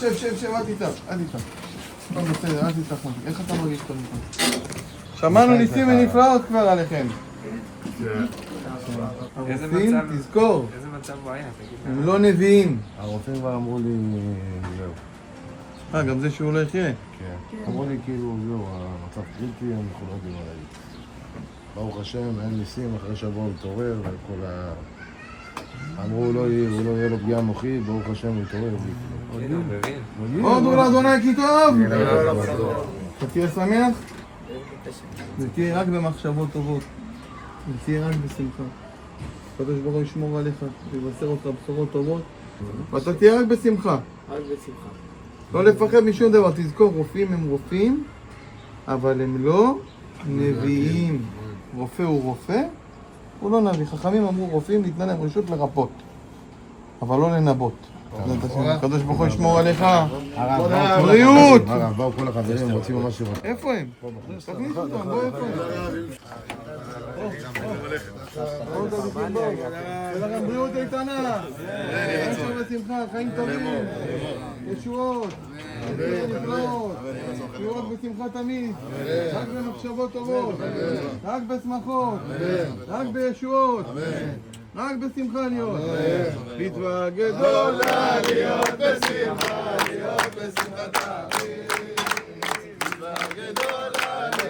שב, אל תתעב. טוב, בסדר, אל תתעב. איך אתה מרגיש קודם כל? שמענו ניסים ונפלאות כבר עליכם. הרופאים, תזכור. איזה מצב הוא היה? הם לא נביאים. הרופאים כבר אמרו לי, זהו. גם זה שהוא לא יחיה. כן. אמרו לי כאילו, זהו, המצב קריטי, אנחנו לא יודעים מה להגיד. ברוך השם, אין ניסים, אחרי שבוע הוא מתעורר, וכל ה... אמרו, הוא לא יהיה לו פגיעה מוחית, ברוך השם, הוא מתעורר. הודו לאדוני כי טוב! אתה תהיה שמח? ותהיה רק במחשבות טובות. ותהיה רק בשמחה. הקדוש ברוך הוא ישמור עליך, ויבשר אותך בשורות טובות. ואתה תהיה רק בשמחה. רק בשמחה. לא לפחד משום דבר. תזכור, רופאים הם רופאים, אבל הם לא נביאים. רופא הוא רופא, הוא לא נביא. חכמים אמרו רופאים, ניתנה להם רשות לרפות, אבל לא לנבות. הקדוש ברוך הוא ישמור עליך. בריאות! הרב, באו כל החברים, הם רוצים ממש לראות. איפה הם? תכניס אותם, בוא איפה הם? שיהיה לכם בריאות איתנה. אשר ושמחה, חיים טובים, ישועות, נפלאות, שיהיו בשמחה תמיד, רק במחשבות טובות, רק בשמחות, רק בישועות, רק בשמחה להיות. מצווה גדולה להיות בשמחה, להיות בשמחתה. מצווה גדולה